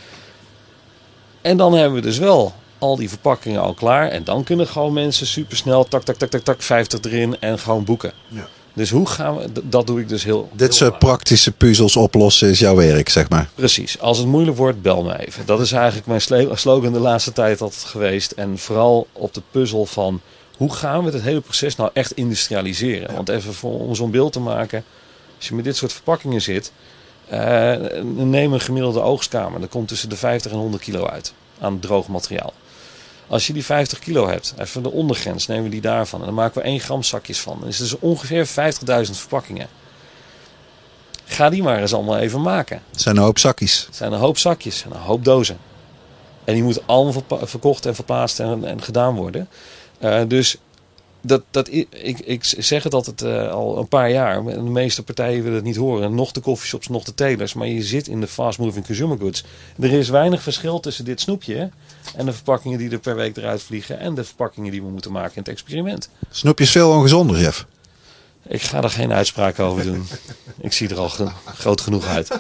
S2: En dan hebben we dus wel al die verpakkingen al klaar. En dan kunnen gewoon mensen supersnel tak, tak, tak, tak, tak, vijftig erin en gewoon boeken. Ja. Dus hoe gaan we, dat doe ik dus heel...
S1: Dit soort praktische puzzels oplossen is jouw werk, zeg maar.
S2: Precies. Als het moeilijk wordt, bel me even. Dat is eigenlijk mijn slogan de laatste tijd altijd geweest. En vooral op de puzzel van... Hoe gaan we het hele proces nou echt industrialiseren? Ja. Want even voor, om zo'n beeld te maken. Als je met dit soort verpakkingen zit. Uh, neem een gemiddelde oogstkamer. Dat komt tussen de vijftig en honderd kilo uit. Aan droog materiaal. Als je die vijftig kilo hebt. Even de ondergrens nemen we die daarvan. En dan maken we één gram zakjes van. Dan is het dus ongeveer vijftigduizend verpakkingen. Ga die maar eens allemaal even maken.
S1: Het zijn een hoop zakjes.
S2: Het zijn een hoop zakjes. En een hoop dozen. En die moeten allemaal verpa- verkocht en verplaatst en, en gedaan worden. Uh, dus dat, dat, ik, ik zeg het altijd uh, al een paar jaar. De meeste partijen willen het niet horen. Nog de coffeeshops, nog de telers. Maar je zit in de fast-moving consumer goods. Er is weinig verschil tussen dit snoepje en de verpakkingen die er per week eruit vliegen. En de verpakkingen die we moeten maken in het experiment.
S1: Snoepje is veel ongezonder, Jeff.
S2: Ik ga er geen uitspraak over doen. Ik zie er al ge- groot genoeg uit.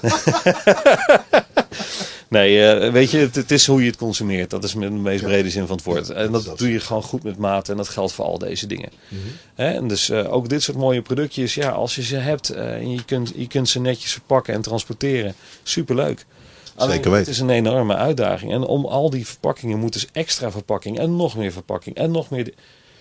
S2: Nee, uh, weet je, het, het is hoe je het consumeert. Dat is met de meest brede zin van het woord. En dat, dat doe je gewoon goed met mate. En dat geldt voor al deze dingen. Mm-hmm. Hè? En dus uh, ook dit soort mooie productjes. Ja, als je ze hebt uh, en je kunt, je kunt ze netjes verpakken en transporteren. Superleuk. Alleen,
S1: Zeker weten.
S2: Het is een enorme uitdaging. En om al die verpakkingen moet dus extra verpakking. En nog meer verpakking. En nog meer... De...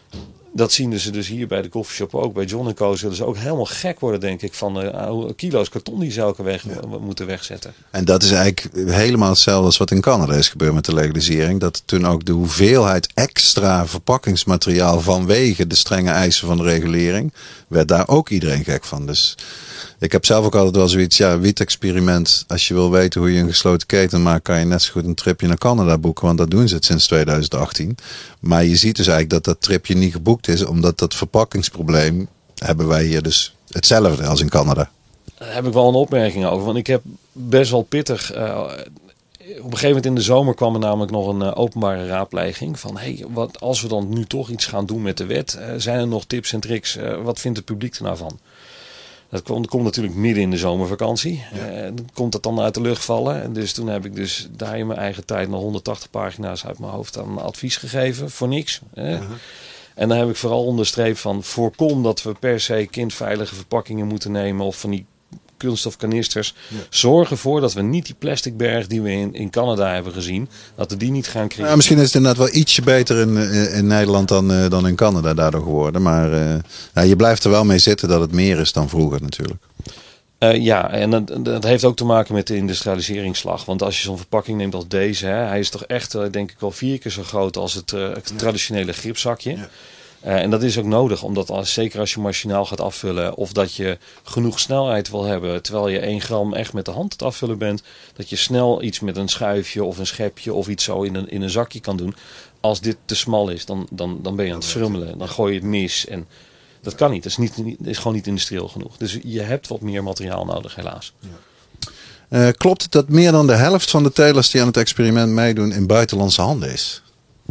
S2: Dat zien ze dus hier bij de koffieshop ook. Bij John en Co zullen ze ook helemaal gek worden, denk ik, van uh, kilo's karton die ze elke weg ja. moeten wegzetten.
S1: En dat is eigenlijk helemaal hetzelfde als wat in Canada is gebeurd met de legalisering. Dat toen ook de hoeveelheid extra verpakkingsmateriaal vanwege de strenge eisen van de regulering, werd daar ook iedereen gek van. Dus ik heb zelf ook altijd wel zoiets, ja, wiet-experiment. Als je wil weten hoe je een gesloten keten maakt, kan je net zo goed een tripje naar Canada boeken. Want dat doen ze het sinds tweeduizend achttien. Maar je ziet dus eigenlijk dat dat tripje niet geboekt is. Omdat dat verpakkingsprobleem hebben wij hier dus hetzelfde als in Canada.
S2: Daar heb ik wel een opmerking over. Want ik heb best wel pittig... Uh, op een gegeven moment in de zomer kwam er namelijk nog een uh, openbare raadpleging. Van hey, wat als we dan nu toch iets gaan doen met de wet. Uh, zijn er nog tips en tricks? Uh, wat vindt het publiek er nou van? Dat komt, komt natuurlijk midden in de zomervakantie. Ja. Uh, komt dat dan uit de lucht vallen. En dus toen heb ik dus daar in mijn eigen tijd nog honderdtachtig pagina's uit mijn hoofd aan advies gegeven. Voor niks. Uh. Uh-huh. En dan heb ik vooral onderstreept van voorkom dat we per se kindveilige verpakkingen moeten nemen. Of van die kunststof kanisters. Ja. Zorg ervoor dat we niet die plastic berg die we in, in Canada hebben gezien. Dat we die niet gaan creëren.
S1: Ja, misschien is het inderdaad wel ietsje beter in, in, in Nederland dan, uh, dan in Canada daardoor geworden. Maar uh, ja, je blijft er wel mee zitten dat het meer is dan vroeger natuurlijk.
S2: Uh, ja, en dat, dat heeft ook te maken met de industrialiseringsslag. Want als je zo'n verpakking neemt als deze, hè, hij is toch echt, uh, denk ik wel vier keer zo groot als het, uh, het traditionele gripzakje. Ja. Uh, en dat is ook nodig, omdat als, zeker als je machinaal gaat afvullen of dat je genoeg snelheid wil hebben, terwijl je één gram echt met de hand het afvullen bent, dat je snel iets met een schuifje of een schepje of iets zo in een, in een zakje kan doen. Als dit te smal is, dan, dan, dan ben je aan het frummelen. Dan gooi je het mis en dat kan niet. Dat is, niet, dat is gewoon niet industrieel genoeg. Dus je hebt wat meer materiaal nodig, helaas. Ja.
S1: Uh, klopt het dat meer dan de helft van de telers die aan het experiment meedoen in buitenlandse handen is?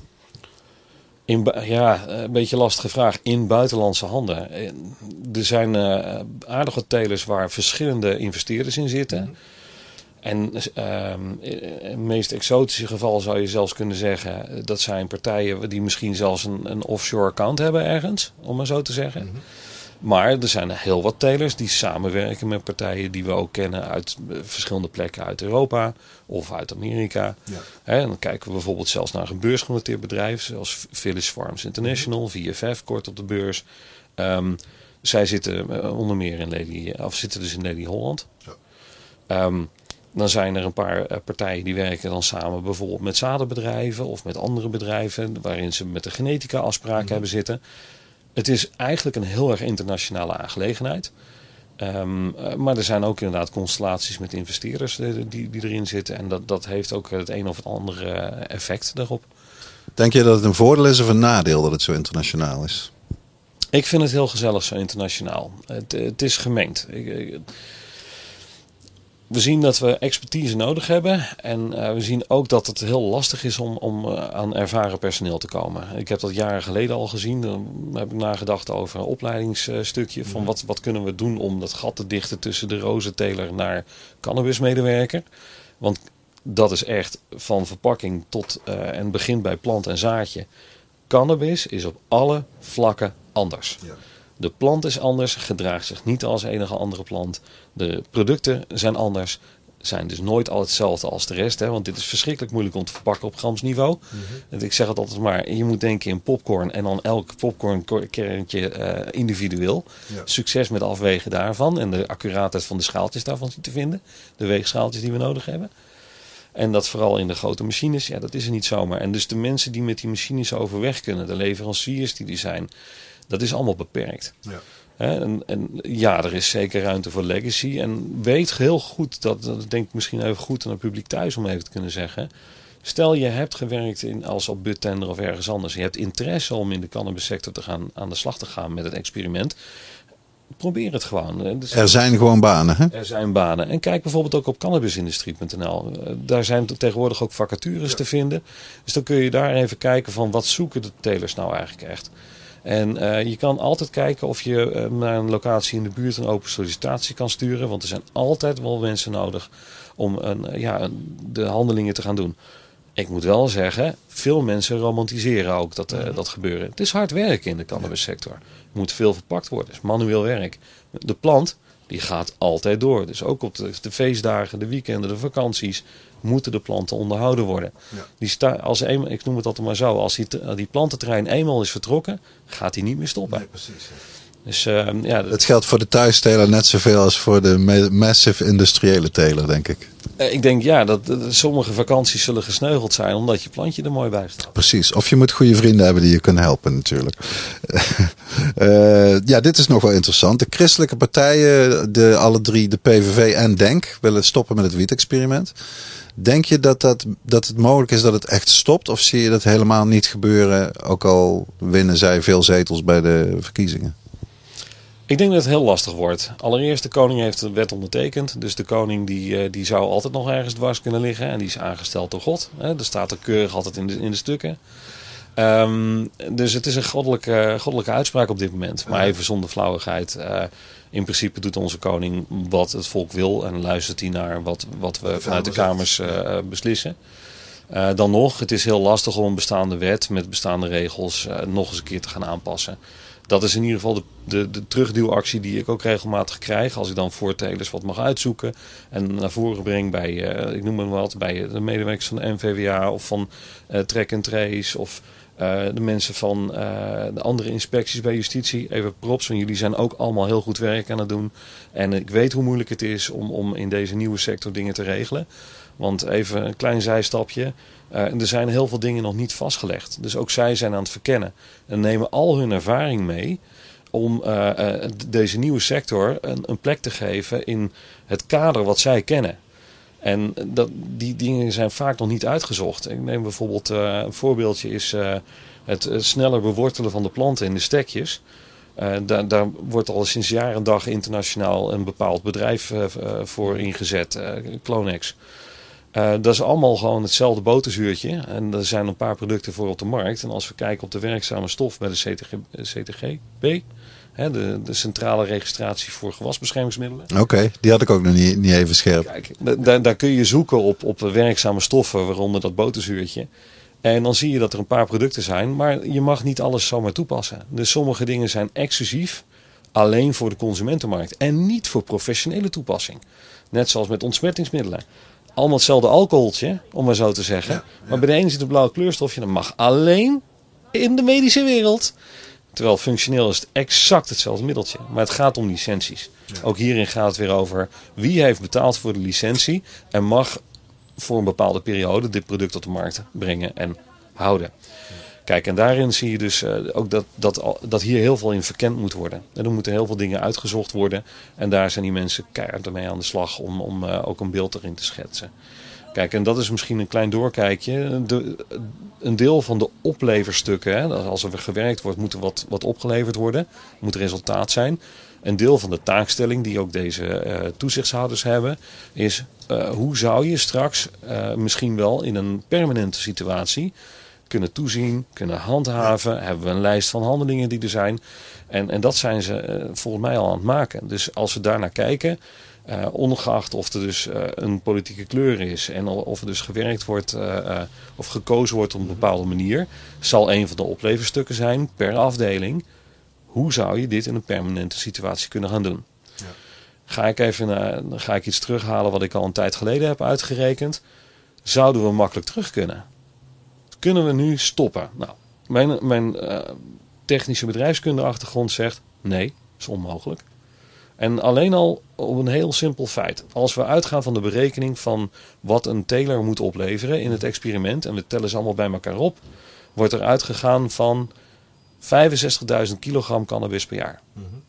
S2: In, ja, een beetje lastige vraag. In buitenlandse handen. Er zijn uh, aardig wat telers waar verschillende investeerders in zitten. Mm-hmm. En uh, in het meest exotische geval zou je zelfs kunnen zeggen, dat zijn partijen die misschien zelfs een, een offshore account hebben ergens, om maar zo te zeggen. Mm-hmm. Maar er zijn heel wat telers die samenwerken met partijen die we ook kennen uit verschillende plekken uit Europa of uit Amerika. Ja. He, dan kijken we bijvoorbeeld zelfs naar een beursgenoteerd bedrijf zoals Village Farms International, V F F, kort op de beurs. Um, zij zitten onder meer in Lely, of zitten dus in Lely Holland. Ja. Um, dan zijn er een paar partijen die werken dan samen bijvoorbeeld met zadenbedrijven of met andere bedrijven waarin ze met de genetica afspraken mm-hmm. hebben zitten. Het is eigenlijk een heel erg internationale aangelegenheid. Um, maar er zijn ook inderdaad constellaties met investeerders die, die erin zitten. En dat, dat heeft ook het een of het andere effect daarop.
S1: Denk je dat het een voordeel is of een nadeel dat het zo internationaal is?
S2: Ik vind het heel gezellig zo internationaal. Het, het is gemengd. Ik, ik, We zien dat we expertise nodig hebben. En uh, we zien ook dat het heel lastig is om, om uh, aan ervaren personeel te komen. Ik heb dat jaren geleden al gezien. Dan heb ik nagedacht over een opleidingsstukje. Van wat, wat kunnen we doen om dat gat te dichten tussen de rozenteler naar cannabismedewerker. Want dat is echt van verpakking tot uh, en begint bij plant en zaadje. Cannabis is op alle vlakken anders. Ja. De plant is anders, gedraagt zich niet als enige andere plant. De producten zijn anders, zijn dus nooit al hetzelfde als de rest. Hè? Want dit is verschrikkelijk moeilijk om te verpakken op gramsniveau. Mm-hmm. Ik zeg het altijd maar, je moet denken in popcorn en dan elk popcornkerntje uh, individueel. Ja. Succes met afwegen daarvan en de accuraatheid van de schaaltjes daarvan zien te vinden. De weegschaaltjes die we nodig hebben. En dat vooral in de grote machines, ja, dat is er niet zomaar. En dus de mensen die met die machines overweg kunnen, de leveranciers die die zijn, dat is allemaal beperkt. Ja. He, en, en ja, er is zeker ruimte voor legacy. En weet heel goed, dat, dat denk ik misschien even goed aan het publiek thuis om even te kunnen zeggen. Stel je hebt gewerkt in, als op Budtender of ergens anders. Je hebt interesse om in de cannabissector te gaan, aan de slag te gaan met het experiment. Probeer het gewoon. Dus
S1: er zijn gewoon banen, hè?
S2: Er zijn banen. En kijk bijvoorbeeld ook op cannabisindustrie punt n l. Daar zijn tegenwoordig ook vacatures ja. te vinden. Dus dan kun je daar even kijken van wat zoeken de telers nou eigenlijk echt. En uh, je kan altijd kijken of je uh, naar een locatie in de buurt een open sollicitatie kan sturen. Want er zijn altijd wel mensen nodig om een, uh, ja, een, de handelingen te gaan doen. Ik moet wel zeggen, veel mensen romantiseren ook dat, uh, dat gebeuren. Het is hard werken in de cannabissector. Er moet veel verpakt worden. Het is manueel werk. De plant die gaat altijd door. Dus ook op de, de feestdagen, de weekenden, de vakanties moeten de planten onderhouden worden. Ja. Die sta, als eenmaal, ik noem het altijd maar zo, als die, die plantenterrein eenmaal is vertrokken, gaat hij niet meer stoppen.
S1: Nee, precies. Ja.
S2: Dus, uh, ja,
S1: het geldt voor de thuisteler net zoveel als voor de massive industriële teler, denk ik.
S2: Uh, ik denk ja, dat, dat sommige vakanties zullen gesneuveld zijn omdat je plantje er mooi bij staat.
S1: Precies. Of je moet goede vrienden hebben die je kunnen helpen natuurlijk. uh, ja, dit is nog wel interessant. De christelijke partijen, de, alle drie, de P V V en DENK, willen stoppen met het wietexperiment. Denk je dat, dat, dat het mogelijk is dat het echt stopt? Of zie je dat helemaal niet gebeuren, ook al winnen zij veel zetels bij de verkiezingen?
S2: Ik denk dat het heel lastig wordt. Allereerst, de koning heeft de wet ondertekend. Dus de koning die, die zou altijd nog ergens dwars kunnen liggen. En die is aangesteld door God. Dat staat er keurig altijd in de, in de stukken. Um, dus het is een goddelijke, goddelijke uitspraak op dit moment. Maar even zonder flauwigheid. Uh, in principe doet onze koning wat het volk wil. En luistert hij naar wat, wat we vanuit de kamers uh, beslissen. Uh, dan nog, het is heel lastig om een bestaande wet met bestaande regels uh, nog eens een keer te gaan aanpassen. Dat is in ieder geval de, de, de terugduwactie die ik ook regelmatig krijg. Als ik dan voor telers wat mag uitzoeken. En naar voren breng bij, uh, ik noem het wat, bij de medewerkers van de N V W A of van uh, Track and Trace. Of uh, de mensen van uh, de andere inspecties bij justitie. Even props, want jullie zijn ook allemaal heel goed werk aan het doen. En ik weet hoe moeilijk het is om, om in deze nieuwe sector dingen te regelen. Want even een klein zijstapje. Uh, er zijn heel veel dingen nog niet vastgelegd. Dus ook zij zijn aan het verkennen. En nemen al hun ervaring mee om uh, uh, deze nieuwe sector een, een plek te geven in het kader wat zij kennen. En dat, die dingen zijn vaak nog niet uitgezocht. Ik neem bijvoorbeeld, uh, een voorbeeldje is uh, het uh, sneller bewortelen van de planten in de stekjes. Uh, daar, daar wordt al sinds jaren en dag internationaal een bepaald bedrijf uh, voor ingezet, uh, Clonex. Uh, dat is allemaal gewoon hetzelfde boterzuurtje. En er zijn een paar producten voor op de markt. En als we kijken op de werkzame stof bij de C T G B, hè, de, de centrale registratie voor gewasbeschermingsmiddelen.
S1: Oké, okay, die had ik ook nog niet, niet even scherp.
S2: Kijk, daar, daar kun je zoeken op, op werkzame stoffen, waaronder dat boterzuurtje. En dan zie je dat er een paar producten zijn, maar je mag niet alles zomaar toepassen. Dus sommige dingen zijn exclusief alleen voor de consumentenmarkt en niet voor professionele toepassing. Net zoals met ontsmettingsmiddelen. Allemaal hetzelfde alcoholtje, om maar zo te zeggen. Ja, ja. Maar bij de ene zit een blauw kleurstofje. Dat mag alleen in de medische wereld. Terwijl functioneel is het exact hetzelfde middeltje. Maar het gaat om licenties. Ja. Ook hierin gaat het weer over wie heeft betaald voor de licentie. En mag voor een bepaalde periode dit product op de markt brengen en houden. Ja. Kijk, en daarin zie je dus uh, ook dat, dat, dat hier heel veel in verkend moet worden. En er moeten heel veel dingen uitgezocht worden. En daar zijn die mensen keihard ermee aan de slag om, om uh, ook een beeld erin te schetsen. Kijk, en dat is misschien een klein doorkijkje. De, een deel van de opleverstukken, hè, als er gewerkt wordt, moet er wat, wat opgeleverd worden. Moet resultaat zijn. Een deel van de taakstelling die ook deze uh, toezichtshouders hebben, is uh, hoe zou je straks uh, misschien wel in een permanente situatie kunnen toezien, kunnen handhaven. Hebben we een lijst van handelingen die er zijn. En, en dat zijn ze uh, volgens mij al aan het maken. Dus als we daarnaar kijken, uh, ongeacht of er dus uh, een politieke kleur is en of er dus gewerkt wordt uh, uh, of gekozen wordt op een bepaalde manier, zal een van de opleverstukken zijn per afdeling. Hoe zou je dit in een permanente situatie kunnen gaan doen? Ja. Ga ik even naar, ga ik iets terughalen wat ik al een tijd geleden heb uitgerekend. Zouden we makkelijk terug kunnen? Kunnen we nu stoppen? Nou, mijn, mijn uh, technische bedrijfskunde achtergrond zegt nee, is onmogelijk. En alleen al op een heel simpel feit. Als we uitgaan van de berekening van wat een teler moet opleveren in het experiment, en we tellen ze allemaal bij elkaar op, wordt er uitgegaan van vijfenzestigduizend kilogram cannabis per jaar. Mm-hmm.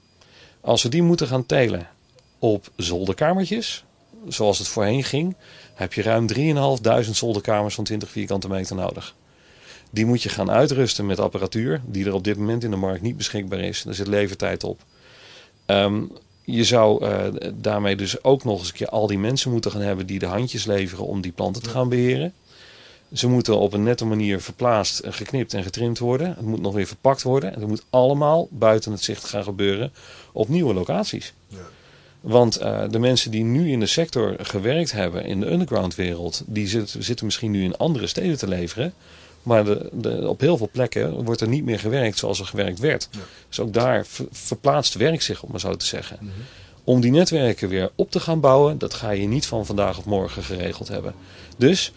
S2: Als we die moeten gaan telen op zolderkamertjes, zoals het voorheen ging, heb je ruim drieduizend zolderkamers van twintig vierkante meter nodig. Die moet je gaan uitrusten met apparatuur die er op dit moment in de markt niet beschikbaar is. Daar zit levertijd op. Um, je zou uh, daarmee dus ook nog eens een keer al die mensen moeten gaan hebben die de handjes leveren om die planten te gaan beheren. Ze moeten op een nette manier verplaatst, geknipt en getrimd worden. Het moet nog weer verpakt worden. En dat moet allemaal buiten het zicht gaan gebeuren op nieuwe locaties. Ja. Want uh, de mensen die nu in de sector gewerkt hebben in de underground wereld, die zit, zitten misschien nu in andere steden te leveren. Maar de, de, op heel veel plekken wordt er niet meer gewerkt zoals er gewerkt werd. Ja. Dus ook daar ver, verplaatst werk zich, om maar zo te zeggen. Mm-hmm. om die netwerken weer op te gaan bouwen, dat ga je niet van vandaag op morgen geregeld hebben. Dus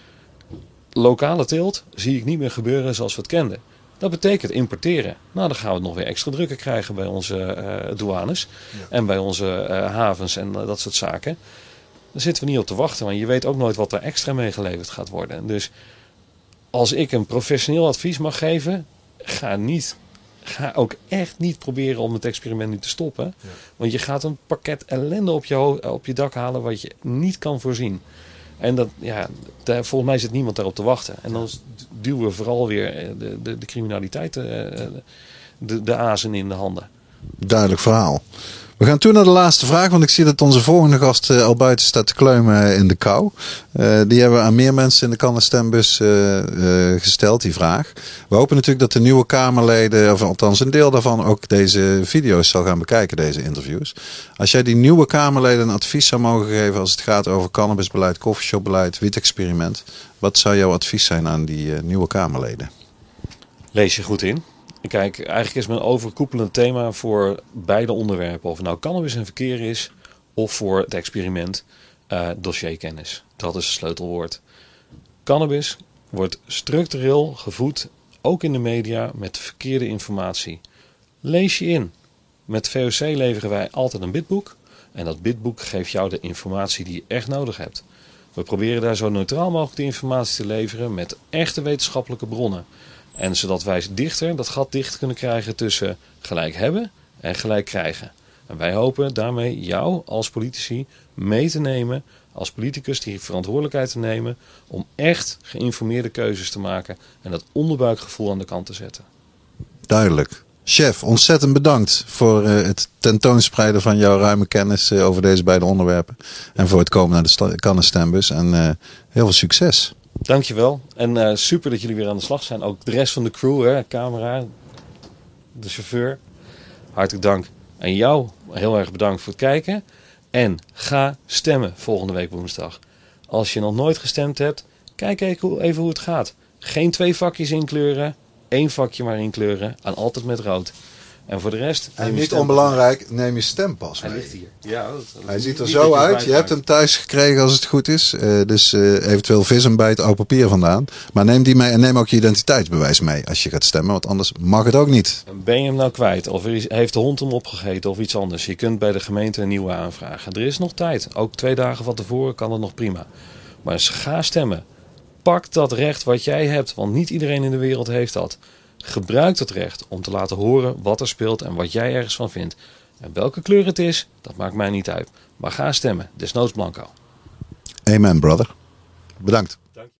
S2: lokale teelt zie ik niet meer gebeuren zoals we het kenden. Dat betekent importeren. Nou, dan gaan we het nog weer extra drukker krijgen bij onze uh, douanes. Ja. En bij onze uh, havens en uh, dat soort zaken. Daar zitten we niet op te wachten. Want je weet ook nooit wat er extra mee geleverd gaat worden. Dus als ik een professioneel advies mag geven. Ga, niet, ga ook echt niet proberen om het experiment nu te stoppen. Ja. Want je gaat een pakket ellende op je, op je dak halen wat je niet kan voorzien. En dat, ja, daar, volgens mij zit niemand daarop te wachten. En dan duwen we vooral weer de, de, de criminaliteit de, de, de azen in de handen.
S1: Duidelijk verhaal. We gaan toe naar de laatste vraag, want ik zie dat onze volgende gast uh, al buiten staat te kleumen in de kou. Uh, die hebben we aan meer mensen in de Kan en Stembus uh, uh, gesteld, die vraag. We hopen natuurlijk dat de nieuwe Kamerleden, of althans een deel daarvan, ook deze video's zal gaan bekijken, deze interviews. Als jij die nieuwe Kamerleden een advies zou mogen geven als het gaat over cannabisbeleid, coffeeshopbeleid, wietexperiment. Wat zou jouw advies zijn aan die uh, nieuwe Kamerleden?
S2: Lees je goed in. Kijk, eigenlijk is mijn overkoepelend thema voor beide onderwerpen. Of het nou cannabis en verkeer is, of voor het experiment uh, dossierkennis. Dat is het sleutelwoord. Cannabis wordt structureel gevoed, ook in de media, met verkeerde informatie. Lees je in. Met V O C leveren wij altijd een bidboek. En dat bidboek geeft jou de informatie die je echt nodig hebt. We proberen daar zo neutraal mogelijk de informatie te leveren met echte wetenschappelijke bronnen. En zodat wij dichter, dat gat dicht kunnen krijgen tussen gelijk hebben en gelijk krijgen. En wij hopen daarmee jou als politici mee te nemen, als politicus die verantwoordelijkheid te nemen, om echt geïnformeerde keuzes te maken en dat onderbuikgevoel aan de kant te zetten.
S1: Duidelijk. Chef, ontzettend bedankt voor uh, het tentoonspreiden van jouw ruime kennis uh, over deze beide onderwerpen. En voor het komen naar de sta- Kan en Stembus. En uh, heel veel succes.
S2: Dankjewel. En uh, super dat jullie weer aan de slag zijn. Ook de rest van de crew, hè, camera, de chauffeur. Hartelijk dank. En jou heel erg bedankt voor het kijken. En ga stemmen volgende week woensdag. Als je nog nooit gestemd hebt, kijk even hoe het gaat. Geen twee vakjes inkleuren. Één vakje maar inkleuren. En altijd met rood. En voor de rest...
S1: En niet onbelangrijk, neem je stempas mee.
S2: Hij ligt hier. Ja, dat, dat
S1: Hij ziet er zo uit. Je hebt hem thuis gekregen als het goed is. Uh, dus uh, eventueel vis hem bij het oud papier vandaan. Maar neem die mee en neem ook je identiteitsbewijs mee als je gaat stemmen. Want anders mag het ook niet.
S2: Ben je hem nou kwijt? Of heeft de hond hem opgegeten of iets anders? Je kunt bij de gemeente een nieuwe aanvragen. Er is nog tijd. Ook twee dagen van tevoren kan het nog prima. Maar ga stemmen. Pak dat recht wat jij hebt. Want niet iedereen in de wereld heeft dat. Gebruik dat recht om te laten horen wat er speelt en wat jij ergens van vindt. En welke kleur het is, dat maakt mij niet uit. Maar ga stemmen, desnoods blanco.
S1: Amen, brother. Bedankt.